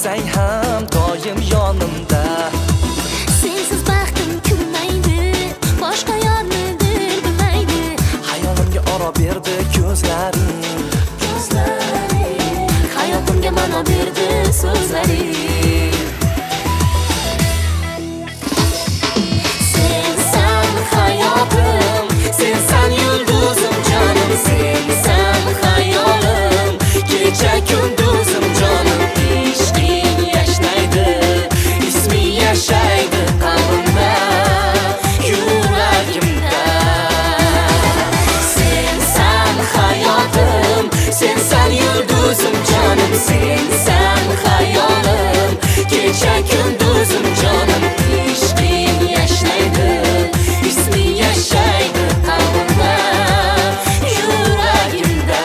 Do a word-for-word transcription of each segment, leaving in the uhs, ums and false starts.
bo'lsang ham doim yonimda. Sensiz baxtim kulmaydi, boshqa yornidir bilmaydi. Hayolimga oro berdi ko'zlaring, Ko'zlaring hayotimga ma'no berdi so'zlaring. Sensan hayotim, sensan yulduzim jonim, sensan hayolim, kecha kunduzim jonim. Ishqing yashnaydi, isming yashaydi qalbimda, yuragimda. Sensan hayotim, sensan yulduzim jonim, sensan hayolim, kecha kunduzim jonim. Ishqing yashnaydi, isming yashaydi qalbimda, yuragimda.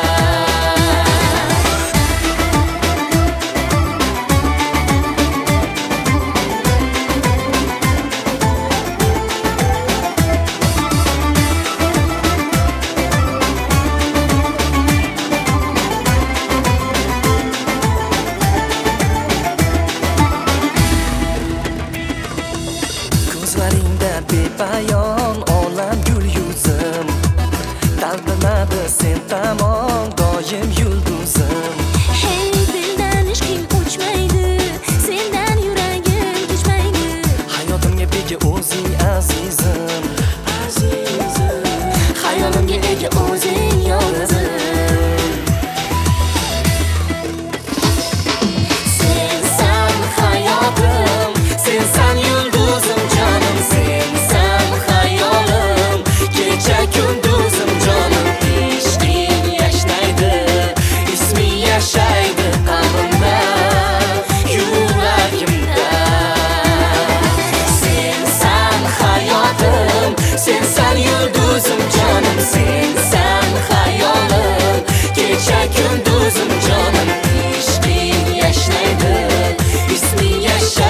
ko'zlaringda bepayon olam gul yuzim. Talpinadi sen tamom doim yulduzim. Hey dildan ishqing o'chmaydi, sendan yuragim kechmaydi. Hayotimga bega o'zing azizim, azizim. Hayolimga ega o'zing yolg'izim. Sensan hayotim, Sensan yulduzim jonim, sensan hayolim, kecha kunduzim jonim. Ishqing yashnaydi, isming yashaydi qalbimda, yuragimda. sensan hayotim, Sensan yulduzim jonim, sensan hayolim, kecha kunduzim jonim. Ishqing yashnaydi, isming yashaydi